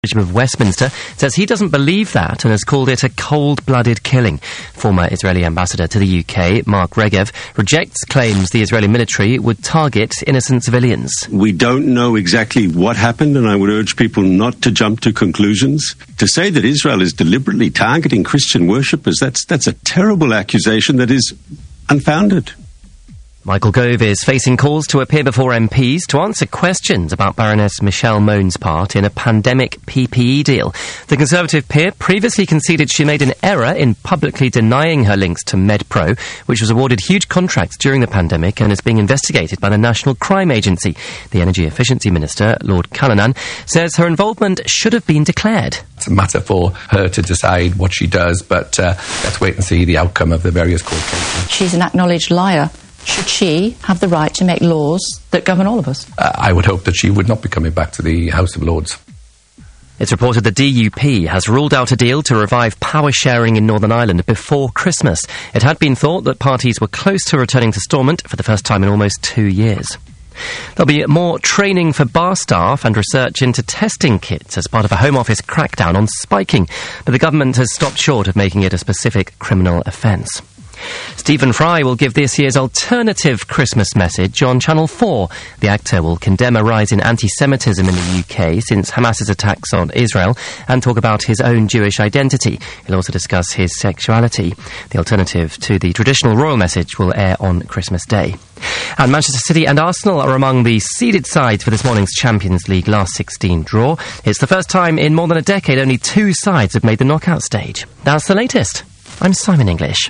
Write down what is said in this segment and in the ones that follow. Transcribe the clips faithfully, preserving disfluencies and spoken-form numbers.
of Westminster says he doesn't believe that and has called it a cold-blooded killing. Former Israeli ambassador to the U K, Mark Regev, rejects claims the Israeli military would target innocent civilians. We don't know exactly what happened, and I would urge people not to jump to conclusions. To say that Israel is deliberately targeting Christian worshippers, that's, that's a terrible accusation that is unfounded. Michael Gove is facing calls to appear before M Ps to answer questions about Baroness Michelle Mone's part in a pandemic P P E deal. The Conservative peer previously conceded she made an error in publicly denying her links to MedPro, which was awarded huge contracts during the pandemic and is being investigated by the National Crime Agency. The Energy Efficiency Minister, Lord Callanan, says her involvement should have been declared. It's a matter for her to decide what she does, but uh, let's wait and see the outcome of the various court cases. She's an acknowledged liar. Should she have the right to make laws that govern all of us? Uh, I would hope that she would not be coming back to the House of Lords. It's reported the D U P has ruled out a deal to revive power sharing in Northern Ireland before Christmas. It had been thought that parties were close to returning to Stormont for the first time in almost two years. There'll be more training for bar staff and research into testing kits as part of a Home Office crackdown on spiking, but the government has stopped short of making it a specific criminal offence. Stephen Fry will give this year's alternative Christmas message on Channel four. The actor will condemn a rise in anti-Semitism in the U K since Hamas's attacks on Israel and talk about his own Jewish identity. He'll also discuss his sexuality. The alternative to the traditional royal message will air on Christmas Day. And Manchester City and Arsenal are among the seeded sides for this morning's Champions League last sixteen draw. It's the first time in more than a decade only two sides have made the knockout stage. That's the latest. I'm Simon English.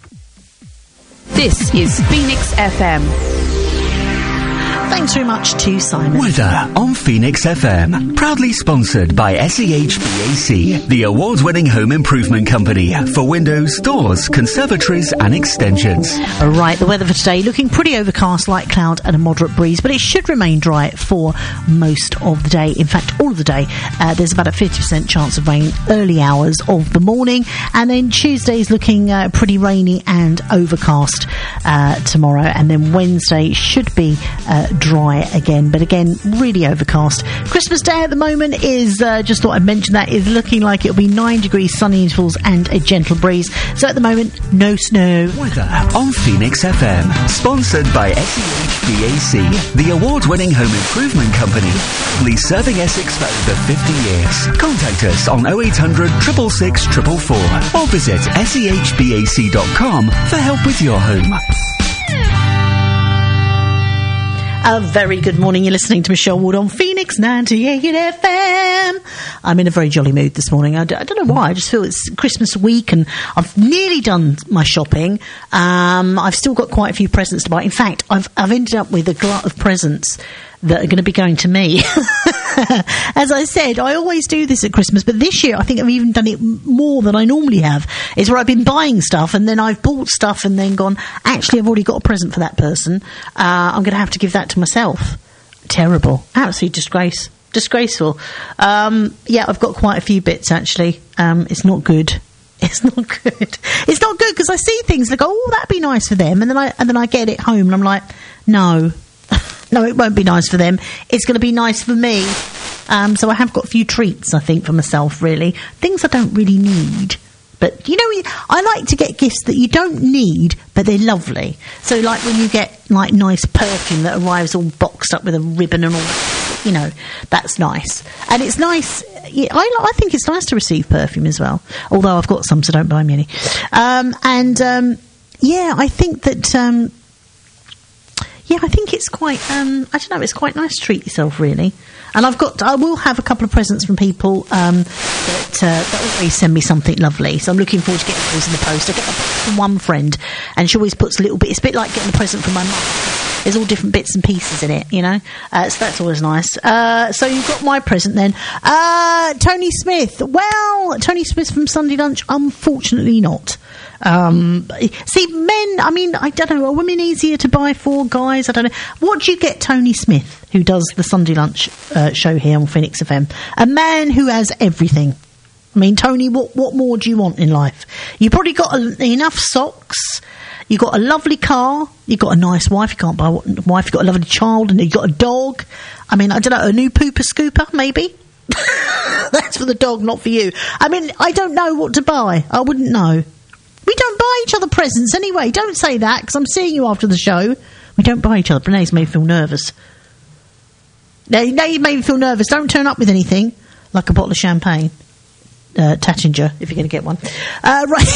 This is Phoenix F M. Thanks very much to Simon. Weather on Phoenix F M. Proudly sponsored by S E H B A C, the award-winning home improvement company for windows, doors, conservatories and extensions. All right, the weather for today looking pretty overcast, light cloud and a moderate breeze, but it should remain dry for most of the day. In fact, all of the day. Uh, there's about a fifty percent chance of rain early hours of the morning, and then Tuesday's looking uh, pretty rainy and overcast uh, tomorrow, and then Wednesday should be uh, dry again, but again really overcast. Christmas Day at the moment is uh, just thought I'd mention that is looking like it'll be nine degrees, sunny intervals and a gentle breeze. So at the moment, no snow. Weather on Phoenix F M, sponsored by S E H B A C, the award-winning home improvement company, proudly serving Essex for over fifty years. Contact us on oh eight hundred, six six six, four four four or visit S E H B A C dot com for help with your home. A very good morning. You're listening to Michelle Ward on Phoenix ninety-eight F M. I'm in a very jolly mood this morning. I, d- I don't know why. I just feel it's Christmas week and I've nearly done my shopping. Um, I've still got quite a few presents to buy. In fact, I've, I've ended up with a glut of presents that are going to be going to me. As I said, I always do this at Christmas, but this year I think I've even done it more than I normally have. It's where I've been buying stuff and then I've bought stuff and then gone, actually I've already got a present for that person. Uh, I'm going to have to give that to myself. Terrible. Absolute disgrace. Disgraceful. Um, yeah, I've got quite a few bits actually. Um, it's not good. It's not good. It's not good because I see things that go, oh, that'd be nice for them, and then I and then I get it home and I'm like, no. No, it won't be nice for them. It's going to be nice for me. Um, so I have got a few treats, I think, for myself, really. Things I don't really need. But, you know, I like to get gifts that you don't need, but they're lovely. So, like, when you get, like, nice perfume that arrives all boxed up with a ribbon and all that, you know, that's nice. And it's nice, yeah, I, I think it's nice to receive perfume as well. Although I've got some, so don't buy me any. Um, and, um, yeah, I think that... Um, Yeah, I think it's quite, um, I don't know, it's quite nice to treat yourself, really. And I've got, I will have a couple of presents from people um, that, uh, that always send me something lovely. So I'm looking forward to getting those in the post. I get a present from one friend, and she always puts a little bit, it's a bit like getting a present from my mum. There's all different bits and pieces in it, you know. Uh, so that's always nice. Uh, so you've got my present then. Uh, Tony Smith. Well, Tony Smith from Sunday Lunch, unfortunately not. Um, see, men, I mean, I don't know, are women easier to buy for, guys? I don't know. What do you get Tony Smith, who does the Sunday Lunch uh, show here on Phoenix F M? A man who has everything. I mean, Tony, what, what more do you want in life? You've probably got a, enough socks. You've got a lovely car. You've got a nice wife. You can't buy a wife. You've got a lovely child, and you've got a dog. I mean, I don't know, a new pooper scooper, maybe? That's for the dog, not for you. I mean, I don't know what to buy. I wouldn't know. We don't buy each other presents anyway. Don't say that, because I'm seeing you after the show. We don't buy each other. Brene's made me feel nervous. Now, now you made me feel nervous. Don't turn up with anything like a bottle of champagne. Uh, Tattinger, if you're going to get one. Uh, right.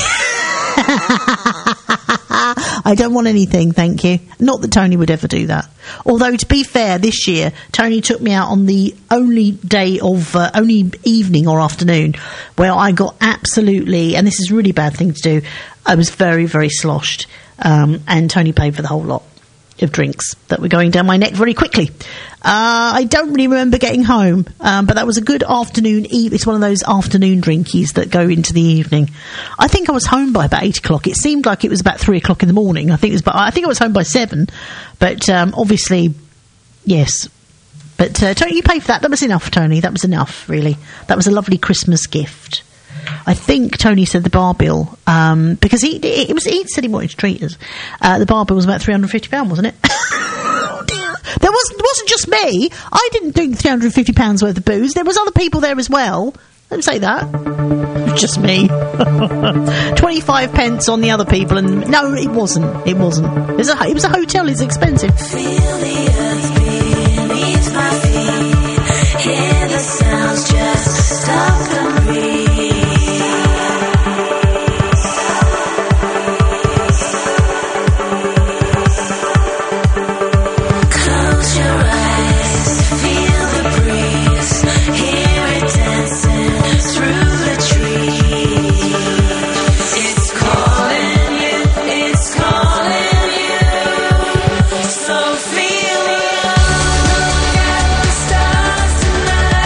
I don't want anything, thank you. Not that Tony would ever do that. Although, to be fair, this year, Tony took me out on the only day of, uh, only evening or afternoon where I got absolutely, and this is a really bad thing to do, I was very, very sloshed. Um, and Tony paid for the whole lot of drinks that were going down my neck very quickly. Uh, I don't really remember getting home, um, but that was a good afternoon. E- it's one of those afternoon drinkies that go into the evening. I think I was home by about eight o'clock. It seemed like it was about three o'clock in the morning. I think it was. About, I think I was home by seven, but um, obviously, yes. But uh, Tony, you paid for that. That was enough, Tony. That was enough, really. That was a lovely Christmas gift. I think Tony said the bar bill, um, because he it was he said he wanted to treat us. Uh, the bar bill was about three hundred and fifty pounds, wasn't it? There wasn't, wasn't just me. I didn't drink three hundred and fifty pounds worth of booze. There was other people there as well. Don't say that. It was just me. twenty-five pence on the other people. And no, it wasn't. It wasn't. It was a, it was a hotel. It's expensive. Feel the earth beneath my feet. Hear the sounds, just stop and breathe. Feel the look at the stars tonight.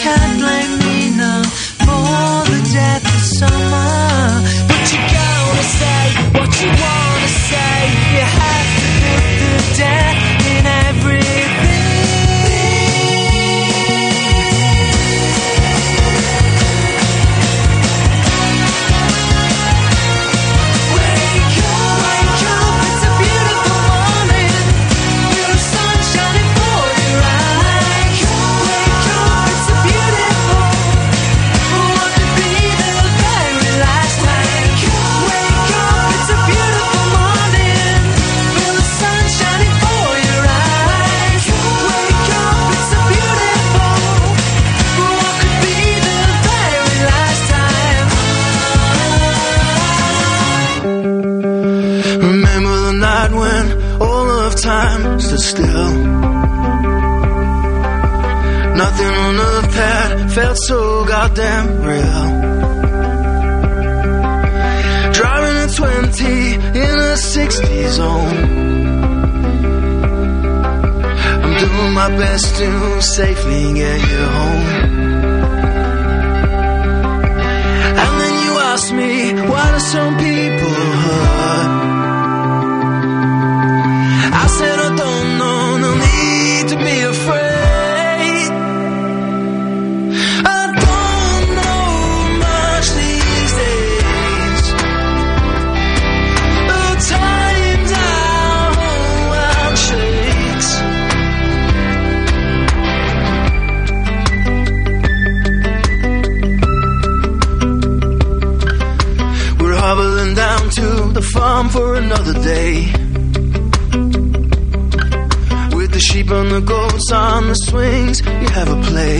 can't blame me, no, for the death of summer. But you gotta say what you wanna say. You have to put the death in everything. Wake up, wake up, it's a beautiful morning. Feel the sun shining for your eyes. Wake up, it's a beautiful. What could be the very last time? Wake up, it's a beautiful morning. Feel the sun shining for your eyes. Wake up, it's a beautiful. What could be the very last time? Remember the night when all of time stood still. Nothing on earth had felt so goddamn real. Driving at twenty in a sixty zone. I'm doing my best to safely get you home. And then you ask me, why do some people hurt? I said I don't know, no need to be afraid. I don't know much these days. The times our whole world shakes. We're hobbling down to the farm for another day. With the sheep and the goats on the swings, you have a play.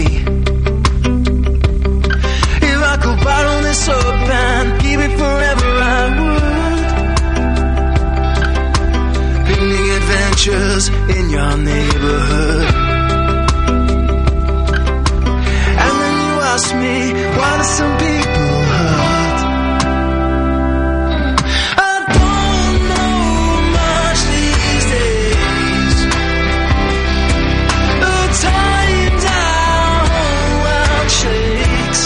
If I could bottle this up and keep it forever, I would. Picnic adventures in your neighborhood. And then you ask me, why do some people hurt? I don't know much these days. The times our whole world shakes.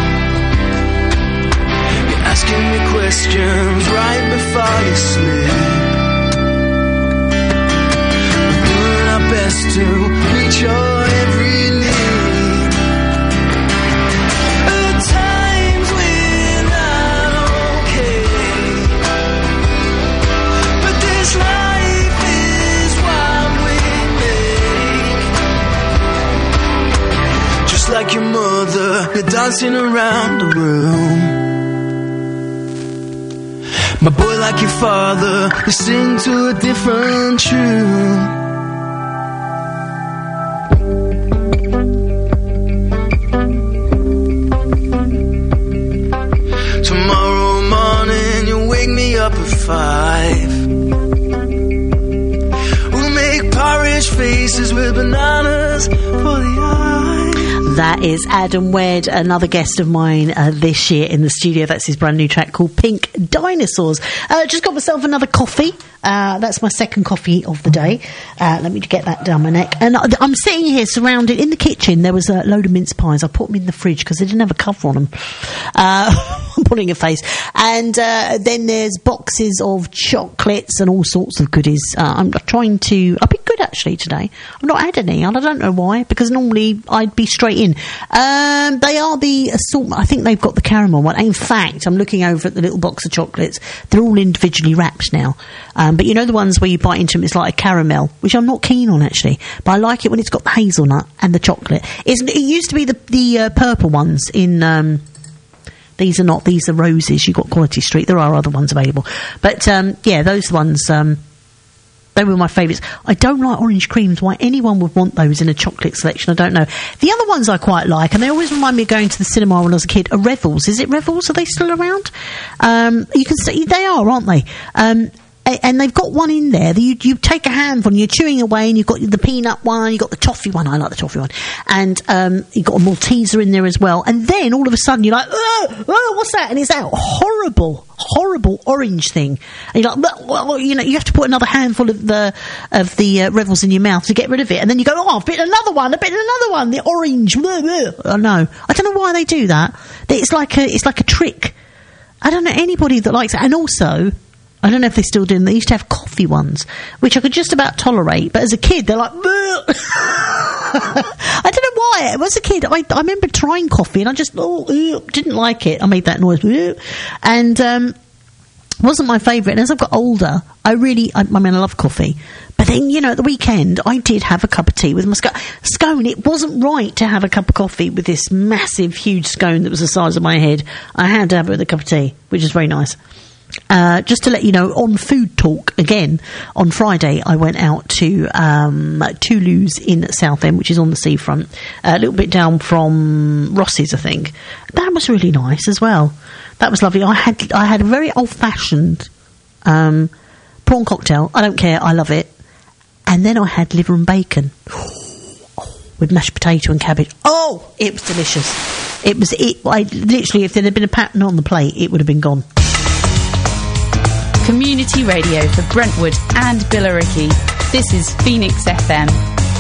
You're asking me questions right before you sleep. We're doing our best to meet your every need. The times we're not okay, but this life is what we make. Just like your mother, you're dancing around the room. My boy, like your father, you sing to a different tune. Tomorrow morning, you wake me up at five. We'll make porridge faces with bananas for the eyes. That is Adam Wedd, another guest of mine uh, this year in the studio. That's his brand new track called Pink Dinosaurs. Uh, just got myself another coffee. Uh, that's my second coffee of the day. Uh, let me get that down my neck. And I, I'm sitting here surrounded in the kitchen. There was a load of mince pies. I put them in the fridge because they didn't have a cover on them. Uh, I'm putting a face. And uh, then there's boxes of chocolates and all sorts of goodies. Uh, I'm trying to... I've been good actually today. I've not had any, and I don't know why, because normally I'd be straight in. Um, they are the assortment. I think they've got the caramel one. In fact, I'm looking over at the little box of chocolates. They're all individually wrapped now. Um, but you know the ones where you bite into them, it's like a caramel, which I'm not keen on actually. But I like it when it's got the hazelnut and the chocolate. It's, it used to be the, the uh, purple ones in... Um, these are not, these are roses. You've got Quality Street. There are other ones available. But, um, yeah, those ones... Um, they were my favourites. I don't like orange creams. Why anyone would want those in a chocolate selection, I don't know. The other ones I quite like, and they always remind me of going to the cinema when I was a kid, are Revels. Is it Revels? Are they still around? Um, you can see they are, aren't they? Um, a- and they've got one in there that you, you take a handful and you're chewing away, and you've got the peanut one, you've got the toffee one. I like the toffee one. And um, you've got a Malteser in there as well. And then all of a sudden you're like, oh, oh what's that? And it's that horrible, horrible orange thing. And you're like, well, you know, you have to put another handful of the of the uh, Revels in your mouth to get rid of it. And then you go, oh, I've bitten another one, I've bitten another one, the orange. Oh, no. I don't know why they do that. It's like a, it's like a trick. I don't know anybody that likes it. And also, I don't know if they still do them, they used to have coffee ones, which I could just about tolerate. But as a kid, they're like, I don't know why. As a kid, I, I remember trying coffee and I just oh, didn't like it. I made that noise. And um, wasn't my favourite. And as I've got older, I really, I, I mean, I love coffee. But then, you know, at the weekend, I did have a cup of tea with my sco- scone. It wasn't right to have a cup of coffee with this massive, huge scone that was the size of my head. I had to have it with a cup of tea, which is very nice. Uh, just to let you know, on Food Talk, again, on Friday, I went out to um, Toulouse in Southend, which is on the seafront, uh, a little bit down from Ross's, I think. That was really nice as well. That was lovely. I had I had a very old-fashioned um, prawn cocktail. I don't care. I love it. And then I had liver and bacon with mashed potato and cabbage. Oh, it was delicious. It was, it. I literally, if there had been a pattern on the plate, it would have been gone. Community radio for Brentwood and Billericay. This is Phoenix F M.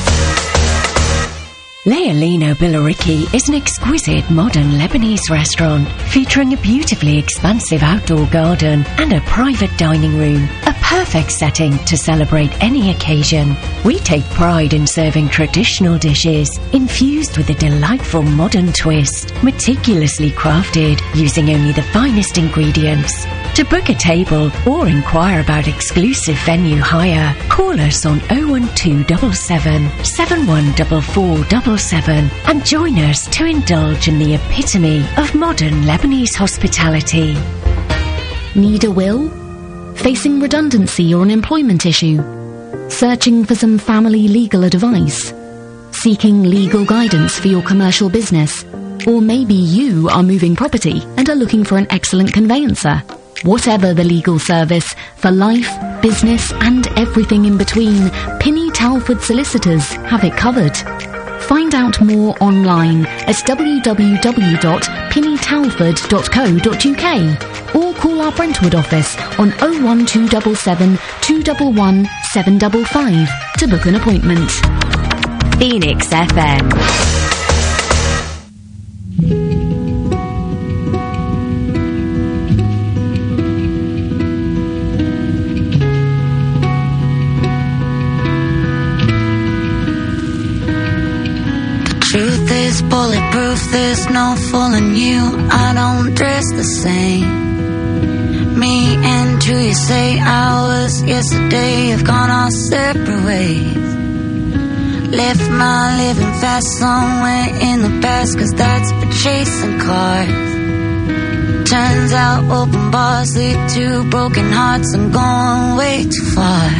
Leolino Billericay is an exquisite modern Lebanese restaurant featuring a beautifully expansive outdoor garden and a private dining room, a perfect setting to celebrate any occasion. We take pride in serving traditional dishes infused with a delightful modern twist, meticulously crafted using only the finest ingredients. To book a table or inquire about exclusive venue hire, call us on oh one two seven seven, seven one four four seven seven and join us to indulge in the epitome of modern Lebanese hospitality. Need a will? Facing redundancy or an employment issue? Searching for some family legal advice? Seeking legal guidance for your commercial business? Or maybe you are moving property and are looking for an excellent conveyancer? Whatever the legal service, for life, business and everything in between, Pinney Talford Solicitors have it covered. Find out more online at w w w dot pinney talford dot co dot u k or call our Brentwood office on oh one two seven seven, two one one, seven five five to book an appointment. Phoenix F M. Truth is bulletproof, there's no fooling you. I don't dress the same. Me and you, you say hours yesterday have gone our separate ways. Left my living fast somewhere in the past, cause that's for chasing cars. Turns out open bars lead to broken hearts. I'm going way too far.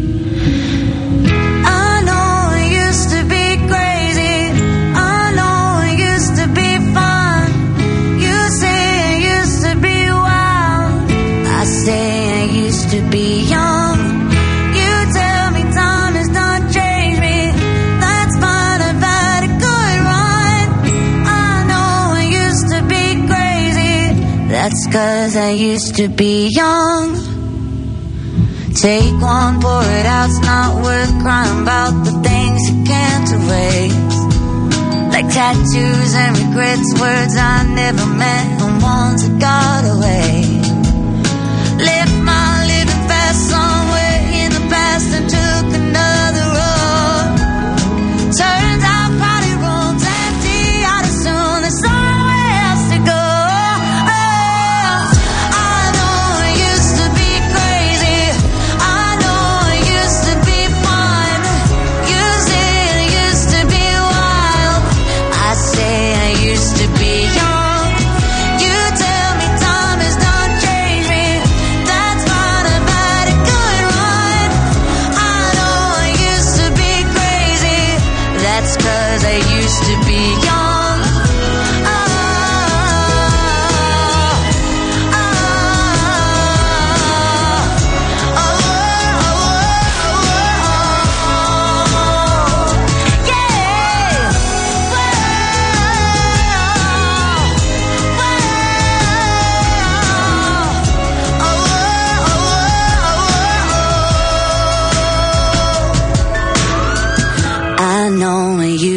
To be young, you tell me time has not changed me. That's fine, I've had a good run. I know I used to be crazy. That's cause I used to be young. Take one, pour it out. It's not worth crying about the things you can't erase. Like tattoos and regrets, words I never meant and ones that got away. Left my living fast somewhere in the past and took another road. Turns out party rooms empty, I'd assume there's somewhere else to go. Oh, I know I used to be crazy. I know I used to be fun. You say I used to be wild. I say I used to be young. You tell me time has not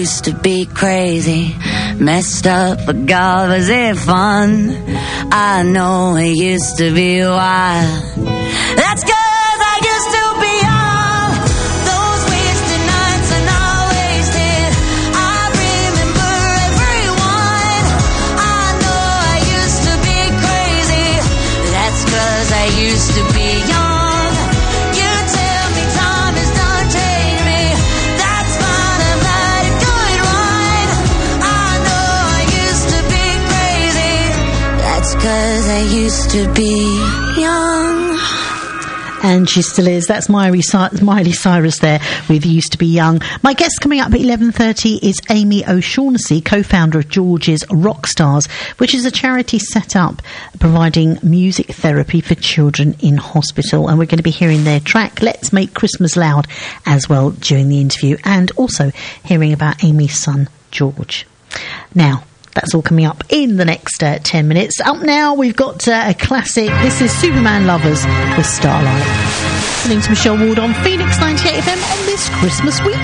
used to be crazy, messed up, but God, was it fun? I know it used to be wild. That's 'cause I used to be young. Those wasted nights are not wasted. I remember everyone. I know I used to be crazy. That's 'cause I used to be young. You tell me time has done changed me. That's fine, I've had a good run. I know I used to be crazy. That's 'cause I used to be young. And she still is. That's Miley, Cy- Miley Cyrus there with Used to Be Young. My guest coming up at eleven thirty is Amy O'Shaughnessy, co-founder of George's Rockstars, which is a charity set up providing music therapy for children in hospital. And we're going to be hearing their track, Let's Make Christmas Loud, as well during the interview, and also hearing about Amy's son, George. Now, that's all coming up in the next uh, ten minutes. Up now, we've got uh, a classic. This is Superman Lovers with Starlight. Listening to Michelle Ward on Phoenix ninety-eight F M on this Christmas week.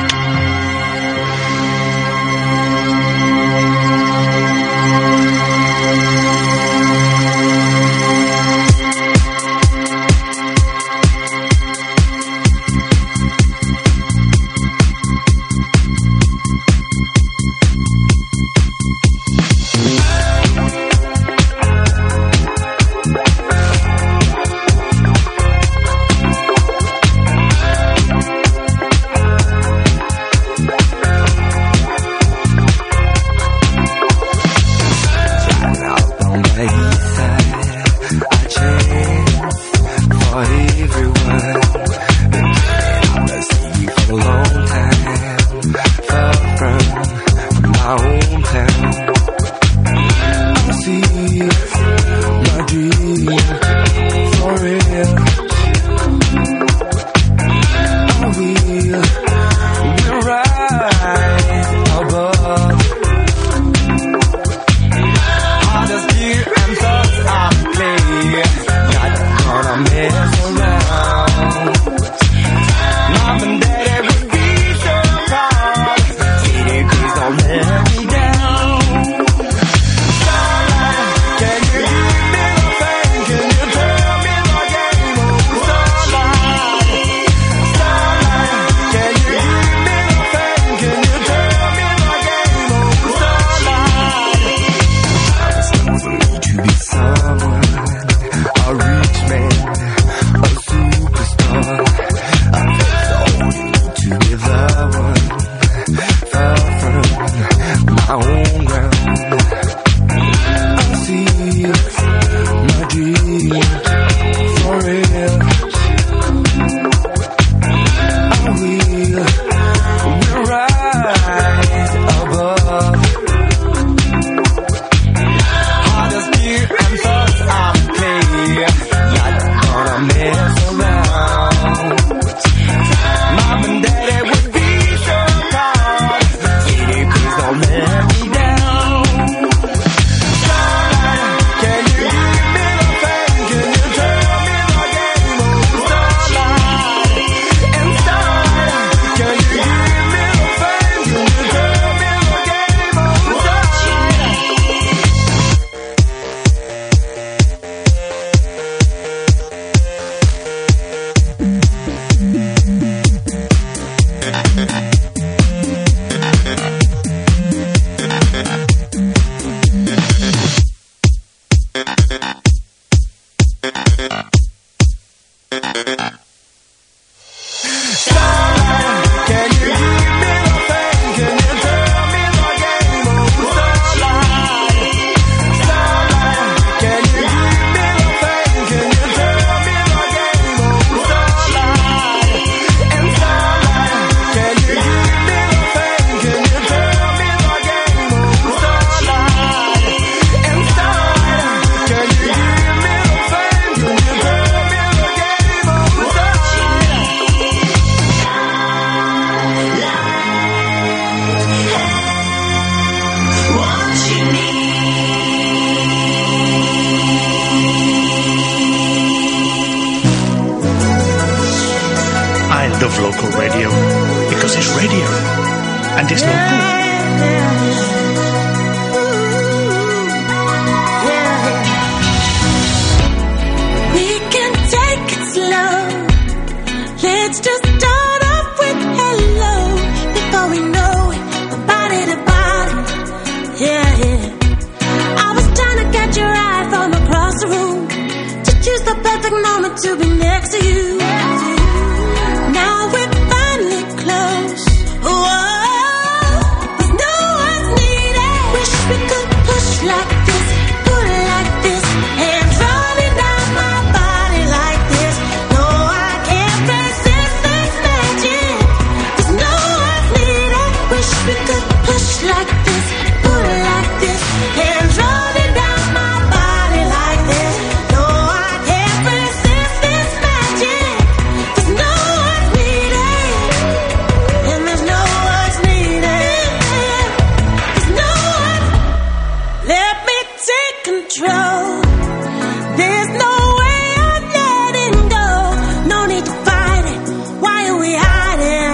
love local radio because it's radio and it's local. We can take it slow. Let's just start off with hello. Before we know it, about it, about it. Yeah, yeah. I was trying to catch your eye from across the room, to choose the perfect moment to be next to you. Now we're finally close. Whoa, there's no one's needed. Wish we could push like this, pull like this, hands running down my body like this. No, I can't resist this magic. There's no one's needed. Wish we could push like this, pull like this, hands running down my body like this. No, I can't resist this magic. There's no one's needed, and there's no one's needed. There's no one. Let me take control. There's no way I'm letting go. No need to fight it. Why are we hiding?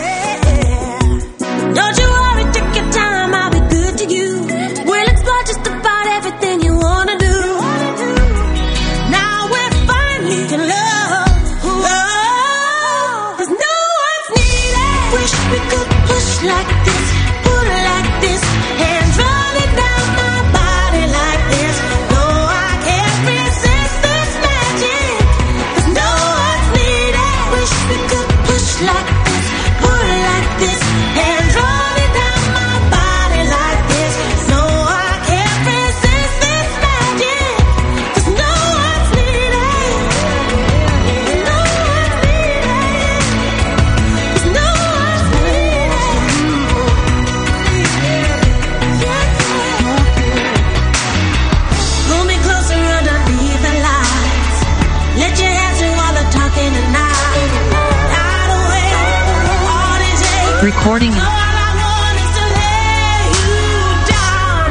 Don't you worry, take your time. I'll be good to you. We'll explore just about everything you wanna do. Now we're finally in love. There's no one's needed. Wish we could push like this, pull like this, hands running down my body like this. No, I can't resist this magic. There's no one's needed. Wish we could push like this, pull like this, hands running down my body like this. No, I can't resist this magic. There's no one's needed. There's no one's needed. There's no one's needed. Pull me closer underneath the lights. Let your hands do all the talking tonight. Hide away all these hate. Recording. All I want is to lay you down,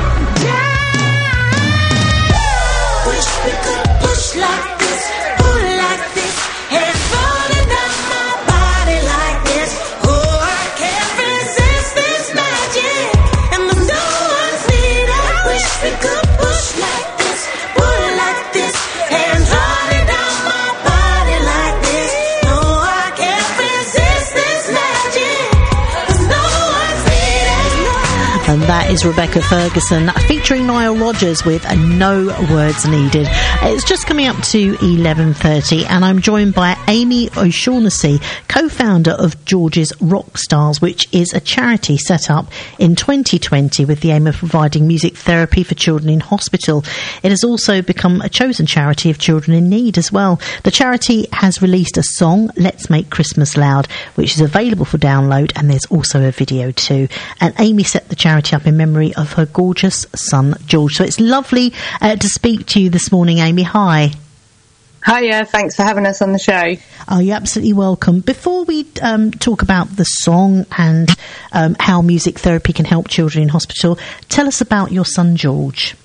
down. Wish we could push like this, pull like this, hands running down my body like this. Oh, I can't resist this magic, and there's no one's needed. Wish we could push like this, pull like this, hands running down my body like this. No, I can't resist this magic. There's no one's needed. And that is Rebecca Ferguson featuring Nile Rodgers with a No Words Needed. It's just coming up to eleven thirty and I'm joined by Amy O'Shaughnessy, co-founder of George's Rock Stars, which is a charity set up in twenty twenty with the aim of providing music therapy for children in hospital. It has also become a chosen charity of children in need as well. The charity has released a song, Let's Make Christmas Loud, which is available for download, and there's also a video too. And Amy set the charity up in memory of her gorgeous son George. So it's lovely uh, to speak to you this morning, Amy. Hi. Hiya, thanks for having us on the show. Oh, you're absolutely welcome. Before we um, talk about the song and um, how music therapy can help children in hospital, tell us about your son George.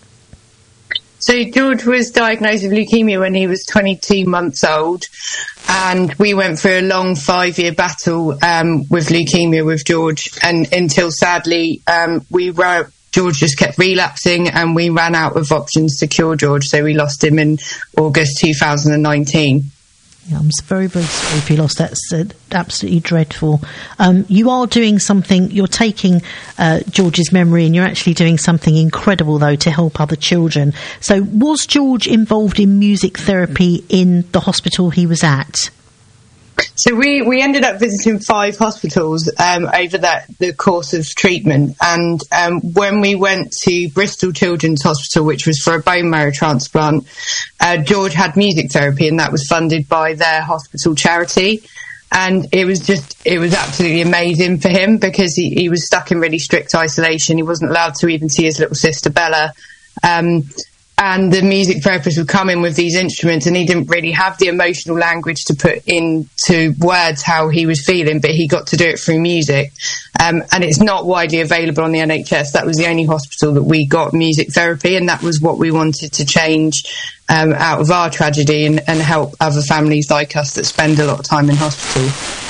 So George was diagnosed with leukemia when he was twenty-two months old, and we went through a long five-year battle um, with leukemia with George, and until sadly um, we were George just kept relapsing, and we ran out of options to cure George, so we lost him in August two thousand nineteen. Yeah, I'm very, very sorry if you lost. That's uh, absolutely dreadful. Um, you are doing something, you're taking uh, George's memory and you're actually doing something incredible, though, to help other children. So was George involved in music therapy in the hospital he was at? So we, we ended up visiting five hospitals um, over that the course of treatment, and um, when we went to Bristol Children's Hospital, which was for a bone marrow transplant, uh, George had music therapy, and that was funded by their hospital charity. And it was just, it was absolutely amazing for him, because he, he was stuck in really strict isolation. He wasn't allowed to even see his little sister Bella. Um, And the music therapist would come in with these instruments, and he didn't really have the emotional language to put into words how he was feeling, but he got to do it through music. Um, and it's not widely available on the N H S. That was the only hospital that we got music therapy, and that was what we wanted to change um, out of our tragedy and, and help other families like us that spend a lot of time in hospital.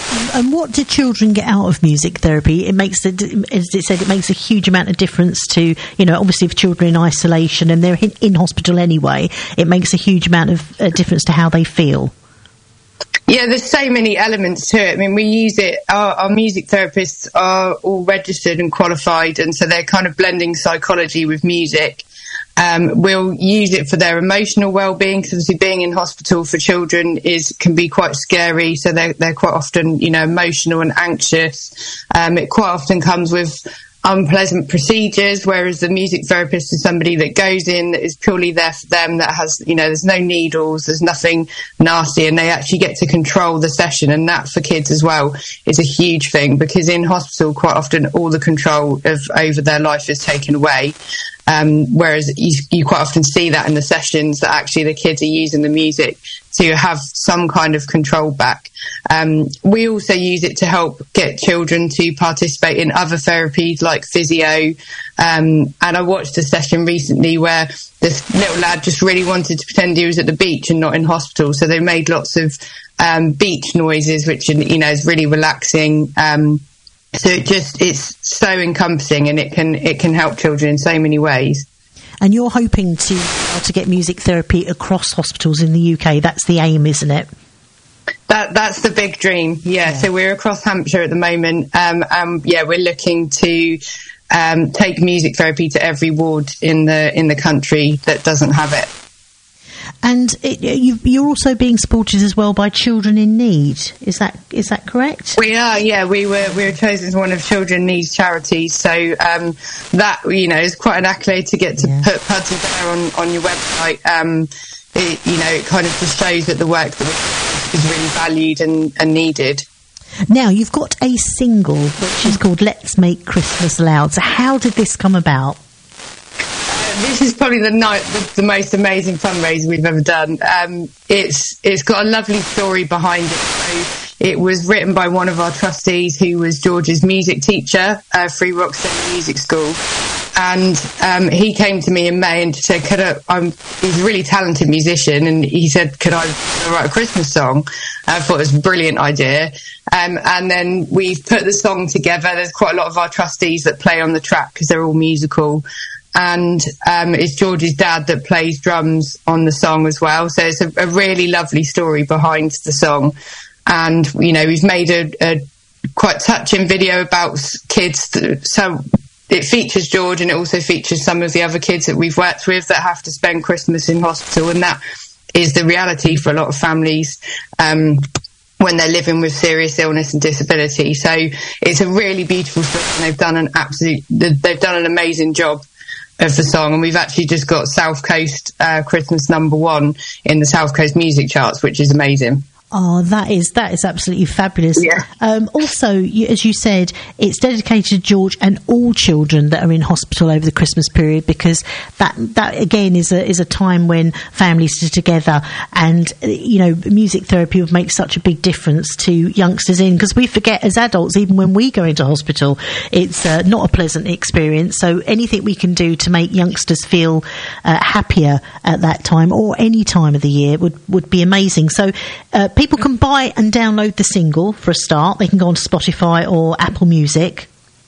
And what do children get out of music therapy? It makes, a, as it said, it makes a huge amount of difference to, you know, obviously if children are in isolation and they're in, in hospital anyway, it makes a huge amount of uh, difference to how they feel. Yeah, there's so many elements to it. I mean, we use it, our, our music therapists are all registered and qualified, and so they're kind of blending psychology with music. Um, we'll use it for their emotional well-being, because obviously being in hospital for children is can be quite scary, so they're, they're quite often, you know, emotional and anxious. Um, it quite often comes with unpleasant procedures, whereas the music therapist is somebody that goes in, that is purely there for them, that has, you know, there's no needles, there's nothing nasty, and they actually get to control the session. And that for kids as well is a huge thing, because in hospital quite often all the control of over their life is taken away. Um, whereas you, you quite often see that in the sessions, that actually the kids are using the music to have some kind of control back. Um, we also use it to help get children to participate in other therapies like physio. Um, and I watched a session recently where this little lad just really wanted to pretend he was at the beach and not in hospital. So they made lots of um, beach noises, which, you know, is really relaxing. Um, So it just, it's so encompassing, and it can it can help children in so many ways. And you're hoping to uh, to get music therapy across hospitals in the U K. That's the aim, isn't it? That that's the big dream. Yeah. yeah. So we're across Hampshire at the moment. Um, um, yeah, we're looking to um, take music therapy to every ward in the in the country that doesn't have it. And it, you, you're also being supported as well by Children in Need. Is that is that correct? We are, yeah. We were we were chosen as one of Children in Need's charities. So um, that, you know, is quite an accolade to get to yeah. put Pudsey there on, on your website. Um, it, you know, it kind of just shows that the work that we is really valued and, and needed. Now, you've got a single which is called Let's Make Christmas Loud. So how did this come about? This is probably the, night, the the most amazing fundraiser we've ever done. Um, it's it's got a lovely story behind it. So it was written by one of our trustees, who was George's music teacher uh, through Roxton Music School, and um, he came to me in May and said, "Could I?" I'm, he's a really talented musician, and he said, "Could I write a Christmas song?" I thought it was a brilliant idea. Um, and then we've put the song together. There's quite a lot of our trustees that play on the track because they're all musical. And um, it's George's dad that plays drums on the song as well. So it's a, a really lovely story behind the song. And, you know, we've made a, a quite touching video about kids. That, so it features George, and it also features some of the other kids that we've worked with that have to spend Christmas in hospital. And that is the reality for a lot of families um, when they're living with serious illness and disability. So it's a really beautiful story, and they've done an absolute, they've done an amazing job of the song, and we've actually just got South Coast uh, Christmas number one in the South Coast music charts, which is amazing. Oh, that is that is absolutely fabulous. Yeah. Um, also, you, as you said, it's dedicated to George and all children that are in hospital over the Christmas period, because that that again is a is a time when families are together, and you know, music therapy would make such a big difference to youngsters in, because we forget as adults, even when we go into hospital, it's uh, not a pleasant experience. So anything we can do to make youngsters feel uh, happier at that time, or any time of the year, would would be amazing. So. Uh, People can buy and download the single for a start. They can go on Spotify or Apple Music.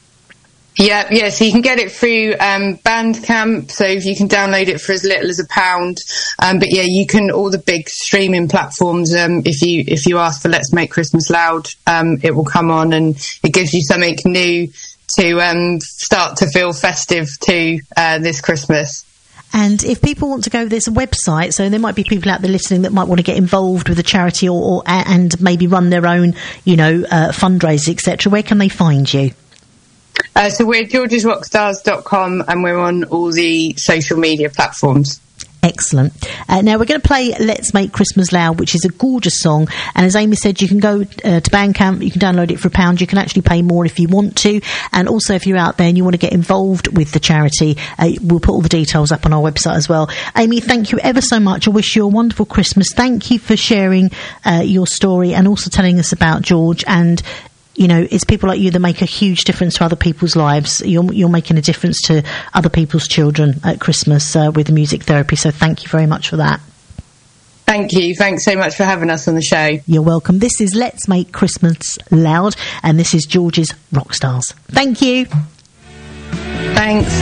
Yeah, yeah. So you can get it through um, Bandcamp. So you can download it for as little as a pound. Um, but yeah, you can all the big streaming platforms. Um, if you if you ask for "Let's Make Christmas Loud," um, it will come on, and it gives you something new to um, start to feel festive too uh, this Christmas. And if people want to go, there's a website, so there might be people out there listening that might want to get involved with the charity, or, or and maybe run their own, you know, uh, fundraisers, et cetera. Where can they find you? Uh, so we're georges rock stars dot com, and we're on all the social media platforms. Excellent. Uh, now we're going to play Let's Make Christmas Loud, which is a gorgeous song. And as Amy said, you can go uh, to Bandcamp, you can download it for a pound. You can actually pay more if you want to. And also, if you're out there and you want to get involved with the charity, uh, we'll put all the details up on our website as well. Amy, thank you ever so much. I wish you a wonderful Christmas. Thank you for sharing uh, your story, and also telling us about George. And you know, it's people like you that make a huge difference to other people's lives. You're, you're making a difference to other people's children at Christmas uh, with the music therapy. So thank you very much for that. Thank you. Thanks so much for having us on the show. You're welcome. This is Let's Make Christmas Loud, and this is George's Rockstars. Thank you. Thanks.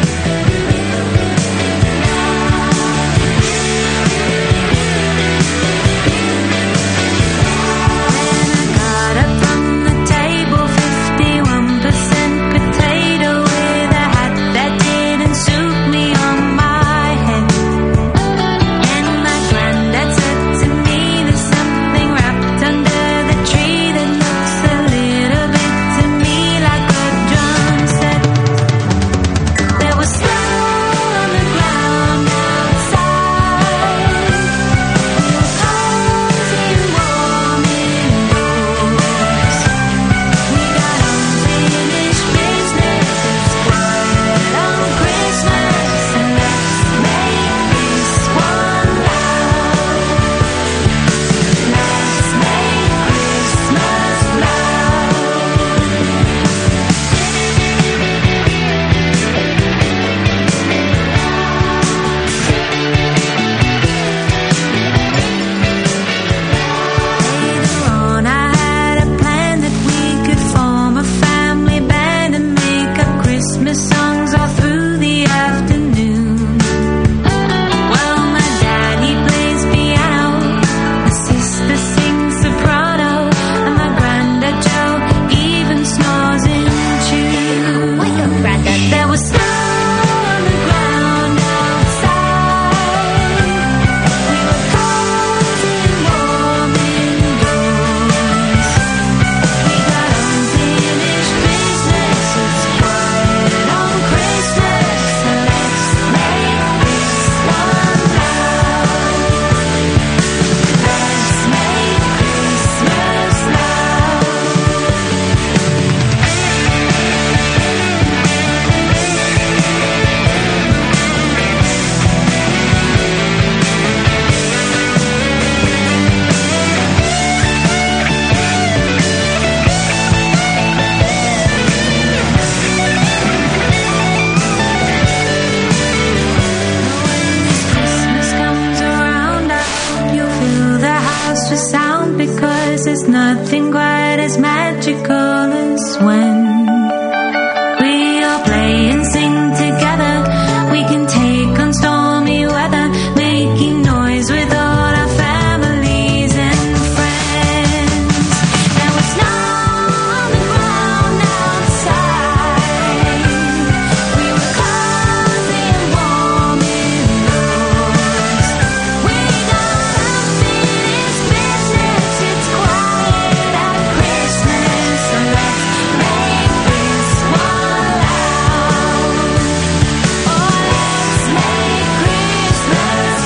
nothing quite as magical as when we all play and sing together. We can take on stormy weather, making noise with all our families and friends. There was snow on the ground outside. We were cozy and warm indoors. We got unfinished business. It's quiet at Christmas, so let's make this one loud. Oh, let's make Christmas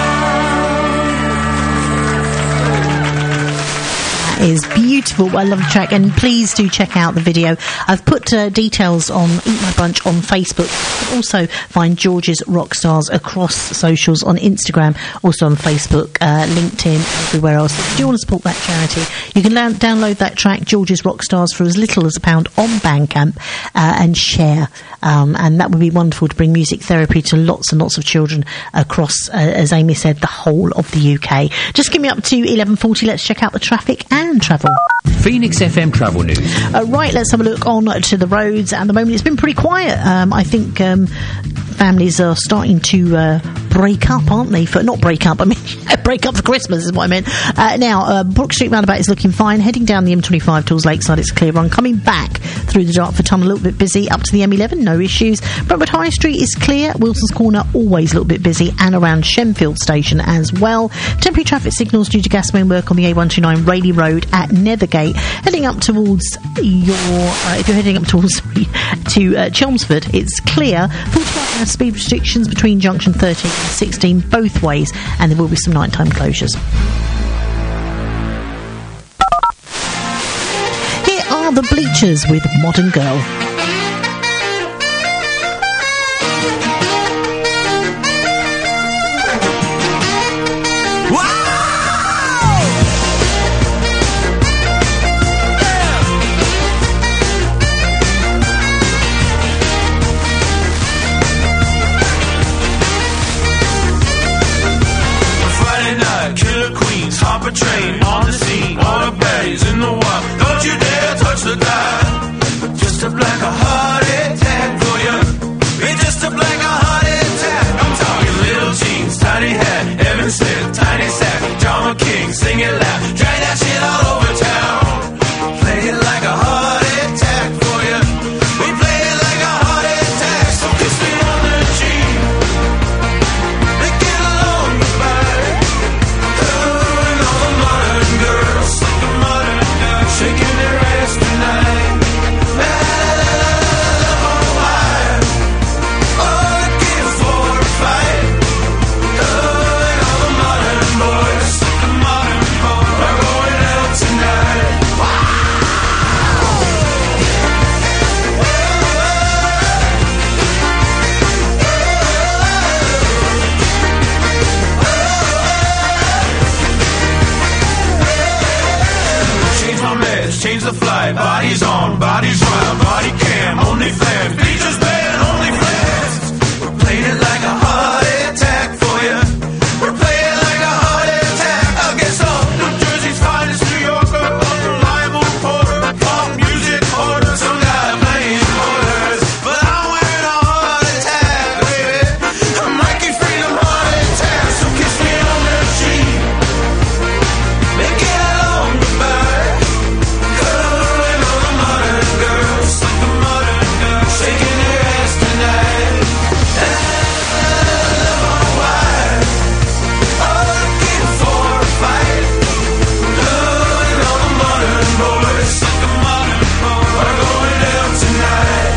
loud. That is beautiful. I love the track, and please do check out the video. I've put uh, details on Eat My Brunch on Facebook. You can also find George's Rockstars across socials on Instagram, also on Facebook, uh, LinkedIn, everywhere else. If you do want to support that charity, you can la- download that track, George's Rockstars, for as little as a pound on Bandcamp uh, and share. Um, and that would be wonderful to bring music therapy to lots and lots of children across, uh, as Amy said, the whole of the U K. Just give me up to eleven forty. Let's check out the traffic and travel. Phoenix F M Travel News. Uh, right, let's have a look on to the roads. At the moment, it's been pretty quiet. Um, I think um, families are starting to uh, break up, aren't they? For not break up, I mean break up for Christmas is what I meant. Uh, now, uh, Brook Street roundabout is looking fine. Heading down the M twenty-five towards Lakeside, it's a clear run. Coming back through the Dartford Tunnel, a little bit busy. Up to the M eleven, no issues. Brentwood High Street is clear. Wilson's Corner, always a little bit busy, and around Shenfield Station as well. Temporary traffic signals due to gas main work on the A one twenty-nine Rayleigh Road at Nethergate. Heading up towards your, uh, if you're heading up towards to uh, Chelmsford, it's clear. forty-five hour speed restrictions between junction thirteen and sixteen both ways, and there will be some nighttime closures. Here are the Bleachers with Modern Girl. Friday night, sing it loud, drag that shit all over town. Play it like a heart attack for you. We play it like a heart attack, so kiss me on the cheek. Make it a long goodbye. Oh, and all the modern girls, like the modern girls, shaking their ass tonight. La la la la la la, oh why? Oh, looking for a fight. Oh, and all the modern boys, like the modern boys, are going out tonight. Change my meds, change the flight. Bodies on, bodies wild, body cam, only flames. Bleachers band, only flames. We're playing it like a heart attack for you. We're playing like a heart attack against all New Jersey's finest New Yorker, unreliable reporter, pop music order, some guy playing quarters. But I'm wearing a heart attack, baby. A Mikey Freedom heart attack, so kiss me on the cheek. Make it a long goodbye. Oh, and all the modern girls, like the modern girls, shaking their ass tonight. La, la, la, la, oh, why? Oh, looking for a fight. Oh, and all the modern boys, like the modern boys, are going down tonight.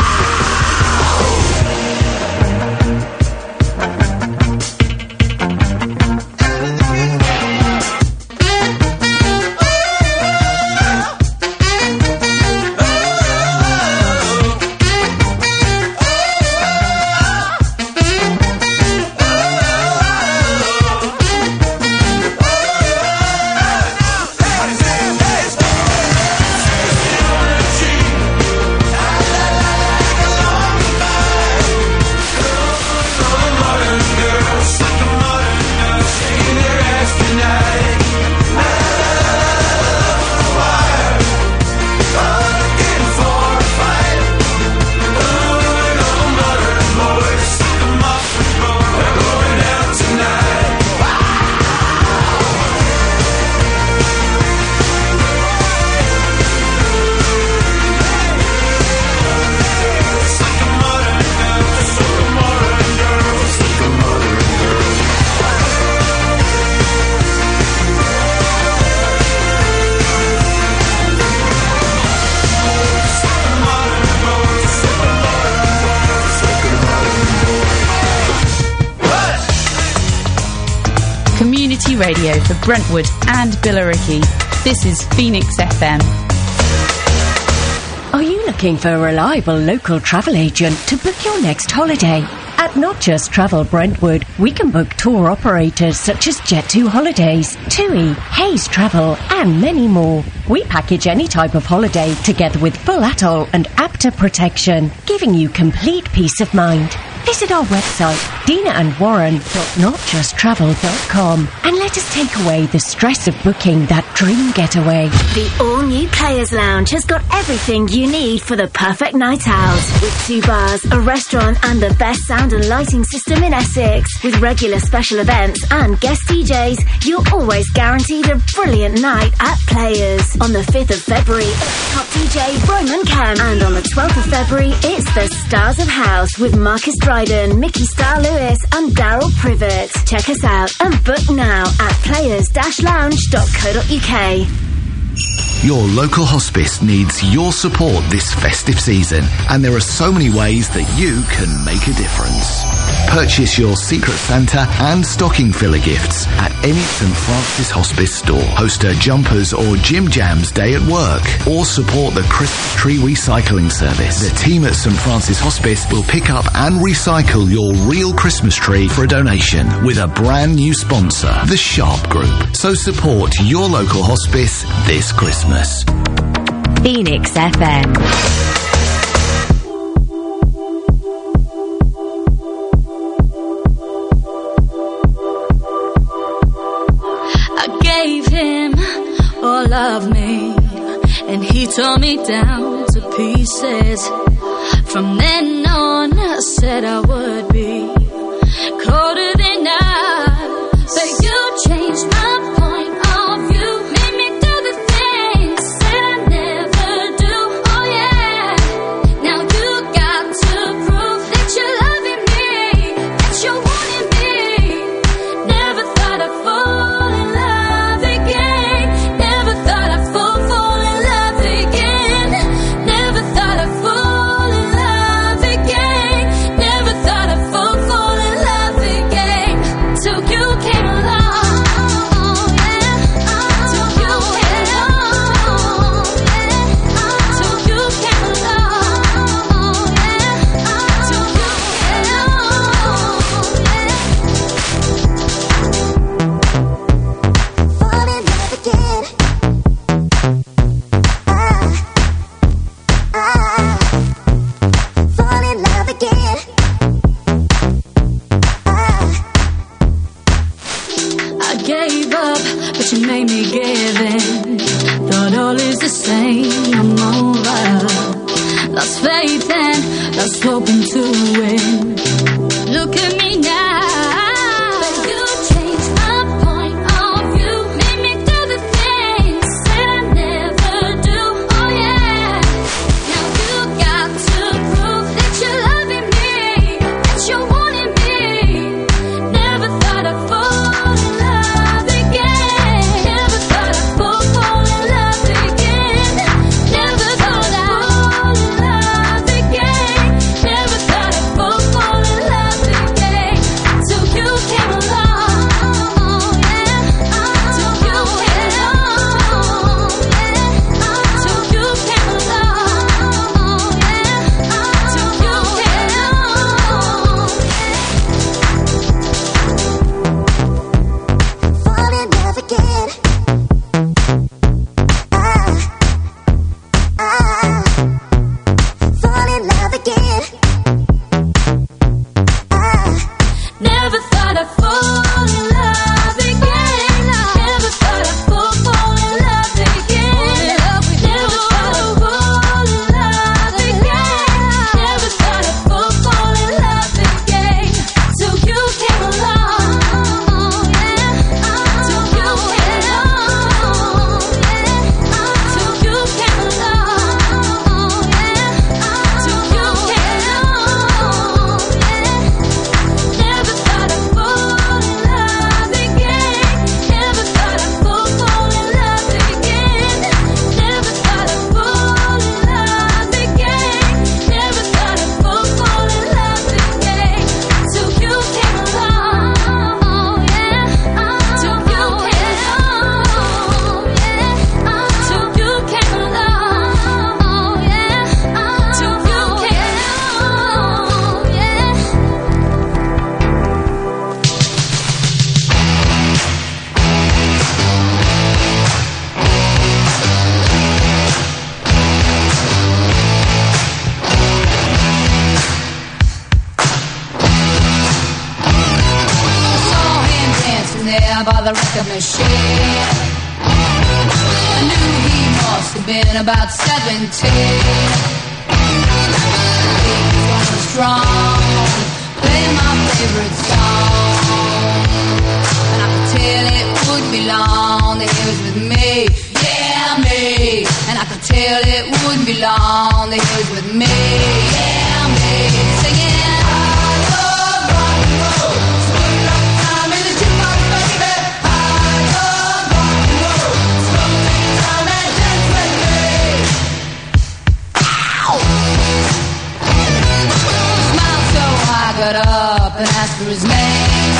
Community radio for Brentwood and Billericay. This is Phoenix F M. Are you looking for a reliable local travel agent to book your next holiday? At Not Just Travel Brentwood, we can book tour operators such as Jet two Holidays, TUI, Hayes Travel, and many more. We package any type of holiday together with full atoll and APTA protection, giving you complete peace of mind. Visit our website, dina and warren dot not just travel dot com, and let us take away the stress of booking that dream getaway. The all-new Players Lounge has got everything you need for the perfect night out. With two bars, a restaurant, and the best sound and lighting system in Essex. With regular special events and guest D Js, you're always guaranteed a brilliant night at Players. On the fifth of February, it's top D J Roman Kemp. And on the twelfth of February, it's the Stars of House with Marcus Dryden, Mickey Star Lewis, and Daryl Privet. Check us out and book now at players dash lounge dot co dot uk. Your local hospice needs your support this festive season, and there are so many ways that you can make a difference. Purchase your Secret Santa and stocking filler gifts at any St Francis Hospice store. Host a Jumpers or Jim Jams day at work, or support the Christmas tree recycling service. The team at St Francis Hospice will pick up and recycle your real Christmas tree for a donation with a brand new sponsor, the Sharp Group. So support your local hospice this Christmas. Phoenix F M. Gave him all of me, and he tore me down to pieces. From then on, I said I would be colder than ice. But you changed my point the record machine. I knew he must have been about seventeen. He was going strong, playing my favorite song. And I could tell it wouldn't be long that he was with me, yeah, me. And I could tell it wouldn't be long that he was with me, yeah, me. Singing, I love rock and roll. So put it up time in the jukebox, baby. I love rock and roll. So come take your time and dance with me. Ow! Smiled so I got up and asked for his name.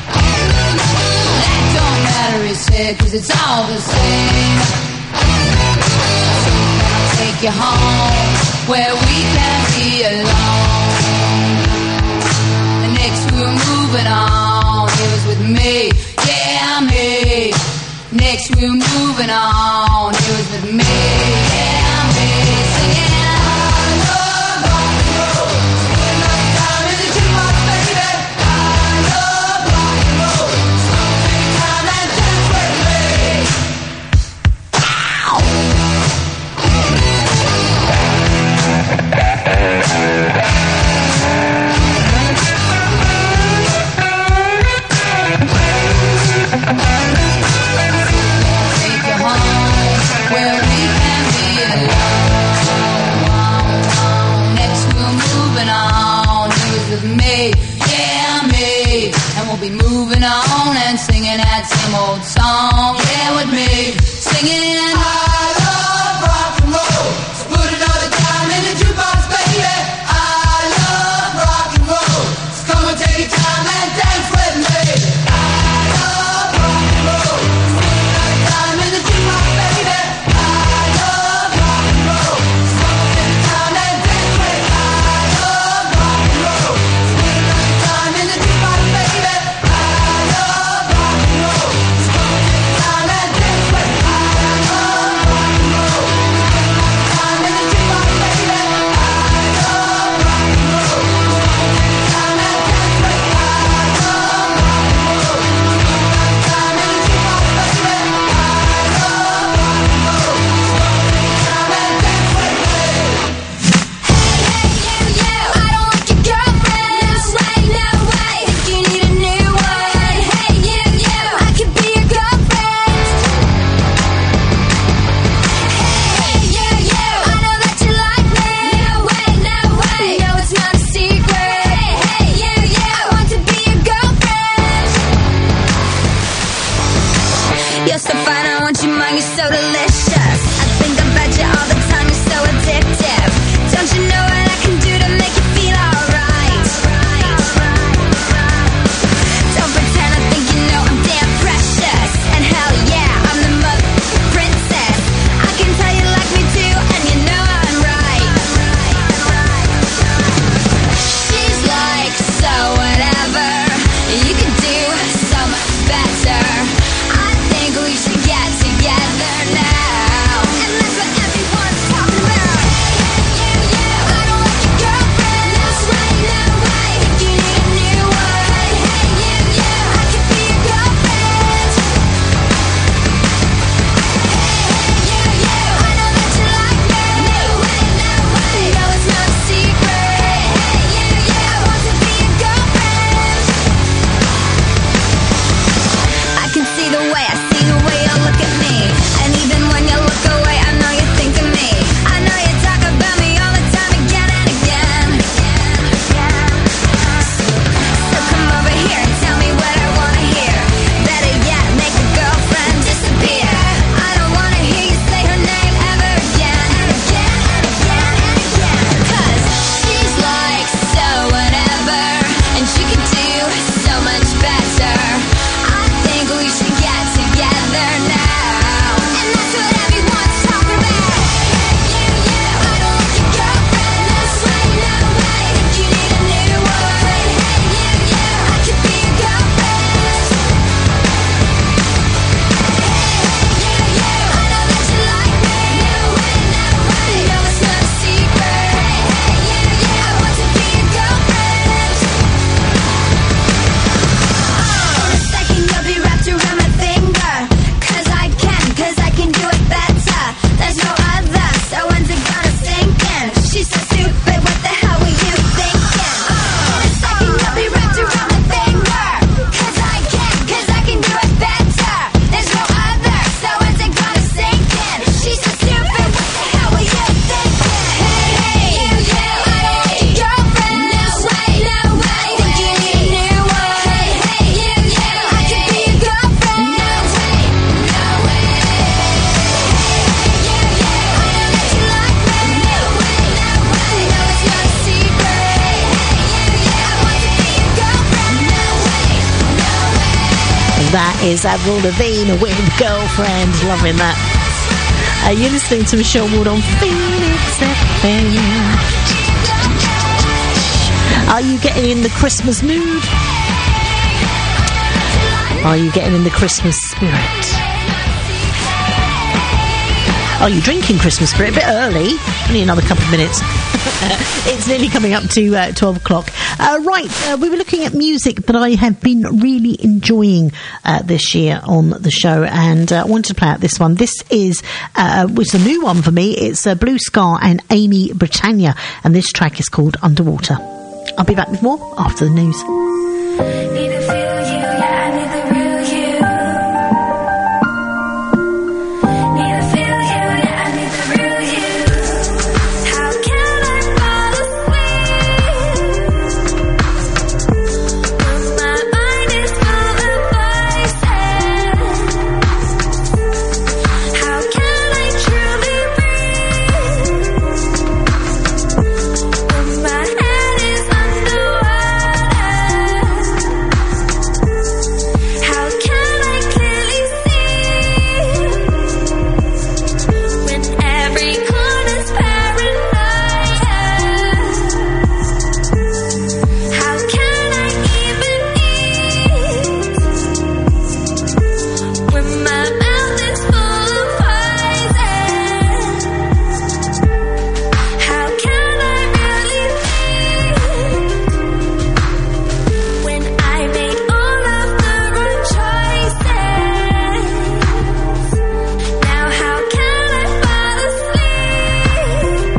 That don't matter, he said, 'cause it's all the same. So can I take you home where we can be alone? And next we were moving on, he was with me, yeah, me. Next we were moving on, he was with me, yeah, me. Singing, I love rock and roll. So put another time in the jukebox, baby. I love rock and roll. So come take your time and dance with me. Ow! Take you home where we can be alone. Next we're moving on. He was with me, yeah, me. And we'll be moving on and singing that same old song, yeah, with me. Singing, I love rock and roll. So put another time in the jukebox, baby. I love rock and roll. So come and take your time and dance with me. I love rock and roll. So put another time in the jukebox, baby. I love rock and roll. So come and take your time and dance with me. I love rock and roll. So put another time in the jukebox, baby. I love rock and roll. So come and take your time and dance with me. I love rock and roll. That is Avril Lavigne with Girlfriend. Loving that. Uh, you're listening to Michelle Ward on Phoenix F M. Are you getting in the Christmas mood? Are you getting in the Christmas spirit? Are you drinking Christmas spirit? A bit early. Only another couple of minutes. It's nearly coming up to uh, twelve o'clock. Uh, right, uh, we were looking at music that I have been really enjoying uh, this year on the show, and uh, I wanted to play out this one. This is uh, it's a new one for me. It's uh, Blue Scar and Amy Britannia, and this track is called Underwater. I'll be back with more after the news. Need to feel you, yeah, I need the real you. Need to feel you, yeah, I need the real you. How can I fall asleep when my mind is full of voices? How can I truly breathe when my head is how can I clearly see when every corner's paranoia? How can I even eat when my mouth is full of poison? How can I really think when I made all of the wrong choices? Now how can I fall asleep?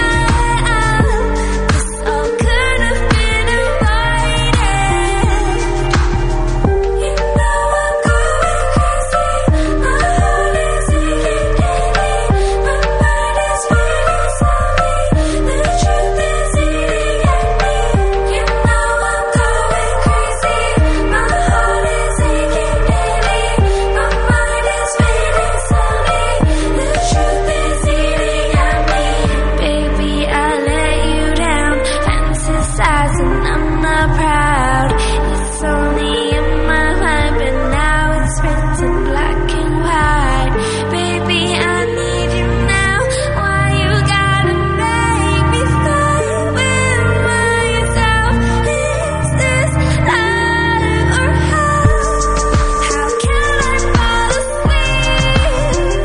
Oh, this all could have been avoided. You know I'm going crazy. My heart is aching daily. My mind is feeling slowly. The truth is eating at me. You know I'm going crazy. My heart is aching daily. My mind is fading slowly. The truth is eating at me. Baby, I let you down. Fantasizing, I'm not proud. It's only in my mind, but now it's written black and white. Baby, I need you now. Why you gotta make me fight with myself? Is this life or hell? How can I fall asleep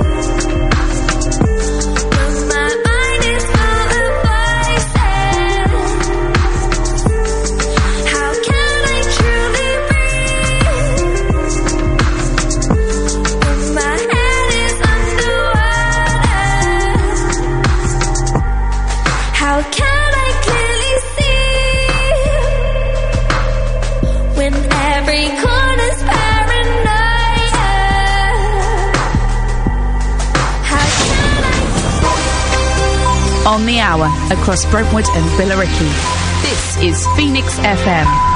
when my mind is full of voices? How can I truly breathe when my head is underwater? How can I clearly see when every corner's paranoia? How can I? On the hour, across Brentwood and Billericay. This is Phoenix F M.